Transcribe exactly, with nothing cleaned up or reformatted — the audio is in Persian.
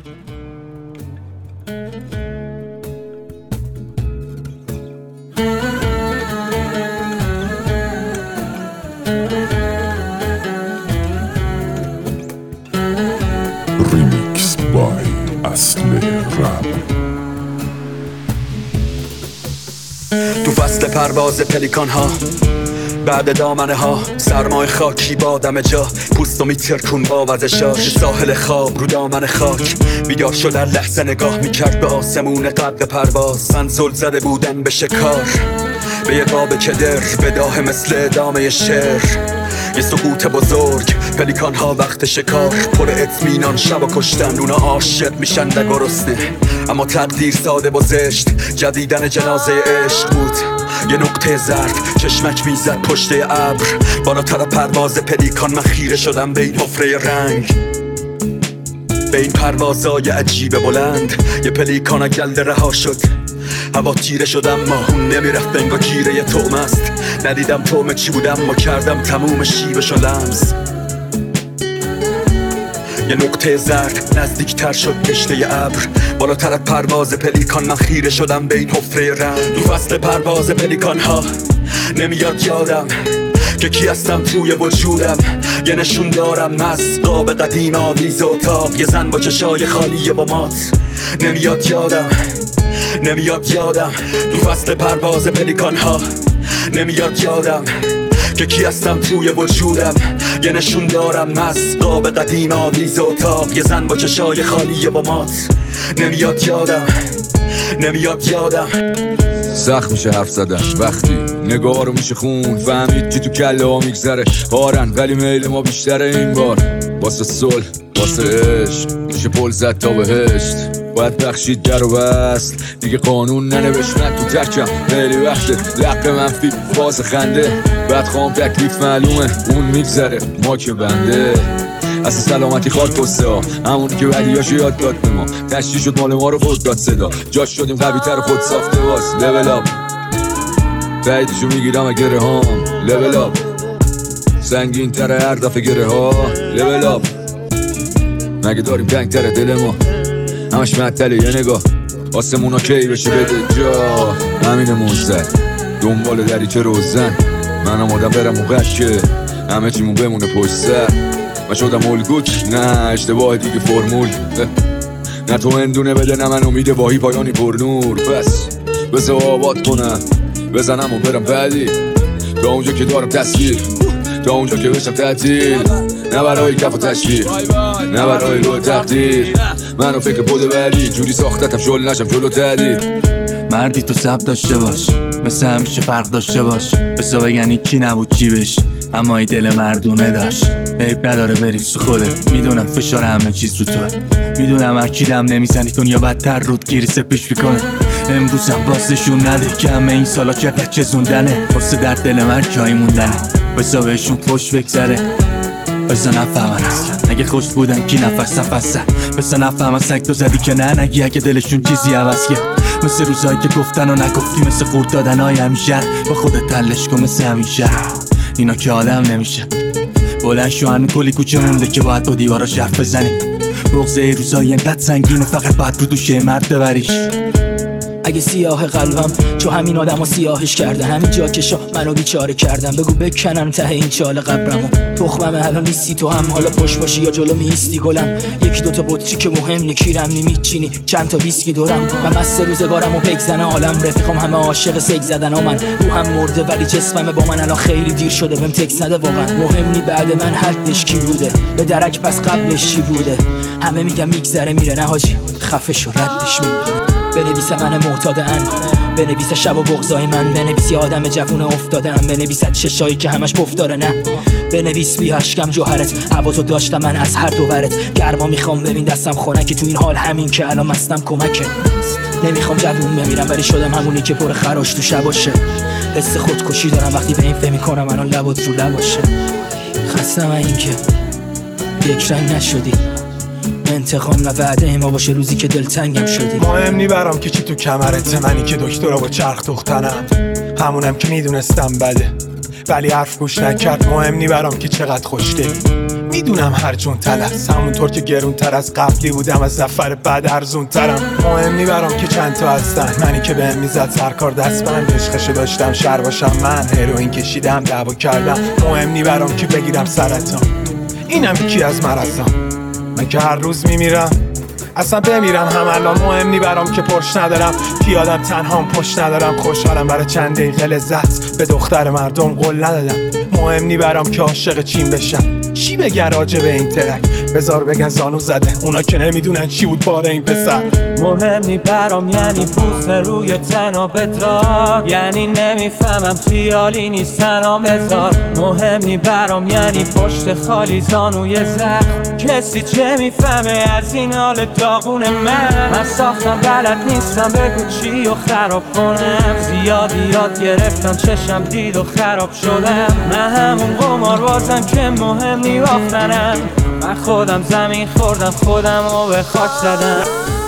Remix by اصل رپ. تو فصل پرواز پلیکان ها بعد دامنه ها سرمای خاکی با دم جا پوستو میترکون با وزشاش ساحل خواب رو دامن خاک بیدار شد هر لحظه نگاه میکرد به آسمون قد پرواز من زل زده بودم به شکار به یه قاب کدر بداه مثل ادامه شعر یه سقوط بزرگ پلیکان ها وقت شکار پر اطمینان شب و کشتن اونا عاشق میشن و گرسنه اما تقدیر ساده و زشت جدیدن جنازه عشق بود یه نقطه زرد چشمک میزد پشت ابر بالاتر پرواز پلیکان من خیره شدم به این حفره رنگ به این پروازای عجیب بلند یه پلیکان گلده رها شد هوا تیره شدم ماهون نمیرفت بنگا گیره یه توم است ندیدم توم چی بودم ما کردم تموم شیبشو لمس یه نقطه زرد نزدیکتر شد کشته ابر بالاتر از پرواز پلیکان من خیره شدم به این حفره رنگ تو فصل پرواز پلیکان ها نمیاد یادم که کی هستم توی وجودم یه نشون دارم از قاب قدیم آویز اتاق یه زن با چشای خالی با مات نمیاد یادم نمیاد یادم تو فصل پرواز پلیکان ها نمیاد یادم که کی هستم توی وجودم یه نشون دارم از قاب قدیم آویز اتاق یه زن با چشای خالی با مات نمیاد یادم نمیاد یادم سخت میشه حرف زدن وقتی نگاه رو میشه خون فهمید که تو کله ها میگذره هارن ولی میل ما بیشتره این بار واسه صلح واسه عشق میشه پل زد تا بهشت باید بخشید در و بست دیگه قانون ننوشت من تو ترکم خیلی وقته لق منفی باز خنده بعد خوام تکلیف معلومه اون میگذره ما که بنده اصلا سلامتی خواد پسته ها همونی که بدیاشو یاد داد به ما تشتی شد مال ما رو خود داد صدا جاش شدیم قوی تر خود ساخته باز لول آپ تاییدشو میگیرم گره هام لول آپ سنگین تر هر دفعه گره ها لول آپ مگه داریم تنگ تر دل ما همش معطله یه نگاه آسمونا کی بشه بده جا همینه موزد دنبال دریچه روزن من آمادم برم موقع که همه چیمون بمونه پشت سر من شدم الگوت نه اشتباه دیگه فرمول نه تو اندونه بده نه من امید واهی پایانی پر نور پس بذار آباد کنم بزنم و برم بعدی تا اونجا که دارم تصویر تا اونجا که بشم تعطیل نه برای کف و تشکیل نه برای روی تقدیر منو فکر بوده ولی جوری ساختتم شل نشم جلو تدیر مردی تو سب داشته باش مثل همیشه فرق داشته باش بسا بگن کی نبود چی بش اما ای دل مردونه داشت عیب نداره بری سو خوده میدونم فشار همه چیز رو توه میدونم هر کی دم نمیزنی کن یا بدتر رود گیری سپیش میکنه امروزم بازشون نده که همه این سالا چقدر چزوندنه واسه در دل من جایی موندنه بسا بهشون خوش بگذره بسا نفهمن اصلا اگه خوش بودن کی نفس نفسه بسا نفهمن سگ تو زدی که نه نگی اگه دلشون چیزی عوض کرد مثل روزایی که گفتن و نگفتی مثل خورد دادن های همیشه با خودت تلش کن مثل همیشه اینا که آدم نمیشه بلند شو هنو کلی کوچه مونده که باید با دیواراش حرف بزنی بغضه روزایی انقدر سنگینه فقط باید رو دوشه مرد ببریش اگه سیاه قلبم چو همین آدم ها سیاهش کردن همین جا که شا منو بیچاره کردن بگو بکنم ته این چال قبرمو تخمم الان نیستی تو هم حالا پشت باشی یا جلو میستی گلم یکی دوتا بطری که مهم نی کیرم نی میچینی چند تا ویسکی دورم من مست روزگارم و بگزنه عالم رفیقم همه عاشق سگ زدن ها من روحم مرده ولی جسمم با من الان خیلی دیر شده بهم تکس نده واقعا مهم نی بعد من حدش کی بوده به درک پس قبلش چی بوده همه میگم میگذره میره نه حاجی خفه شو ردش میگیره بنویس من معتادن بنویس شب و بغضای من بنویس یه آدم جوون افتادم بنویس چشایی که همش پف داره نه بنویس بی اشکم جوهرت هواتو داشتم من از هر دو ورت گرما میخوام ببین دستم خنکی تو این حال همین که الان مستم کمکه نمیخوام جوون بمیرم ولی شدم همونی که پر خراش تو شباشه حس خودکشی دارم وقتی به این فهم میکنم الان لبات رو لباشه خستم این که یک رنگ نشدی انتقام نه وعده ما باشه روزی که دلتنگم شدی مهم نی برام که چی تو کمرته منی که دکترا با چرخ دختنم همونم که میدونستم بده ولی حرف گوش نکرد مهم نی برام که چقدر خوشگلی میدونم هر جون تلست همونطور که گرون تر از قبلی بودم از نفر بعد ارزون ترم. مهم نی برام که چند تا هستن، منی که بهم میزد سرکار دستبند، عشقشو داشتم شر باشم من، هروئین کشیدم دعوا کردم. مهم نی برام که بگیرم سرطان، اینم یکی از مرضام. من که هر روز میمیرم اصلا بمیرم هم الان. مهم نی برام که پرش ندارم، پیادم تنهام پشت ندارم. خوشحالم برای چند دقیقه لذت، به دختر مردم قول ندادم. مهم نی برام که عاشق چین بشم، چی بگن راجع به این ترک؟ بذار بگن زانو زده، اونا که نمیدونن چی بود بار این پسر. مهم نی برام یعنی پوست روی تنها بدار، یعنی نمیفهمم خیالی نیست تنها بذار. مهم نی برام یعنی پشت خالی زانوی زخم، کسی چه میفهمه از این حال داغون من. من ساختم بلد نیستم بگو چی و خراب کنم، زیادی یاد گرفتم چشم دید و خراب شدم. من همون قمار بازم که مهم نی باختنم، من خودم زمین خوردم خودم رو به خاک زدم.